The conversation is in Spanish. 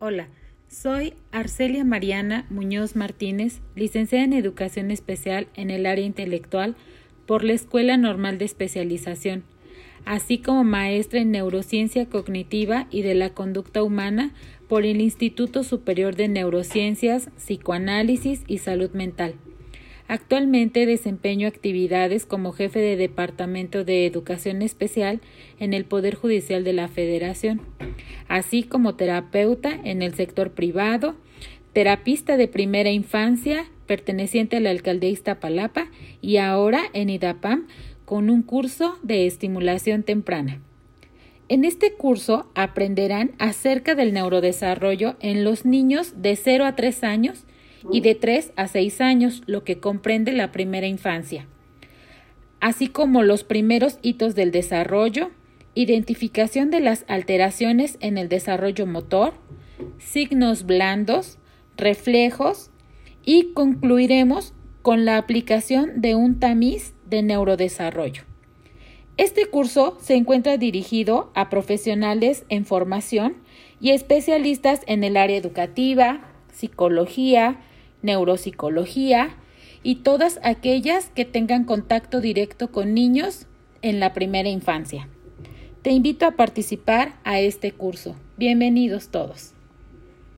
Hola, soy Arcelia Mariana Muñoz Martínez, licenciada en Educación Especial en el área intelectual por la Escuela Normal de Especialización, así como maestra en Neurociencia Cognitiva y de la Conducta Humana por el Instituto Superior de Neurociencias, Psicoanálisis y Salud Mental. Actualmente desempeño actividades como jefe de Departamento de Educación Especial en el Poder Judicial de la Federación, así como terapeuta en el sector privado, terapista de primera infancia perteneciente a la Alcaldía Iztapalapa y ahora en IDAPAM con un curso de estimulación temprana. En este curso aprenderán acerca del neurodesarrollo en los niños de 0 a 3 años y de 3 a 6 años, lo que comprende la primera infancia, así como los primeros hitos del desarrollo, identificación de las alteraciones en el desarrollo motor, signos blandos, reflejos y concluiremos con la aplicación de un tamiz de neurodesarrollo. Este curso se encuentra dirigido a profesionales en formación y especialistas en el área educativa, psicología, neuropsicología y todas aquellas que tengan contacto directo con niños en la primera infancia. Te invito a participar a este curso. Bienvenidos todos.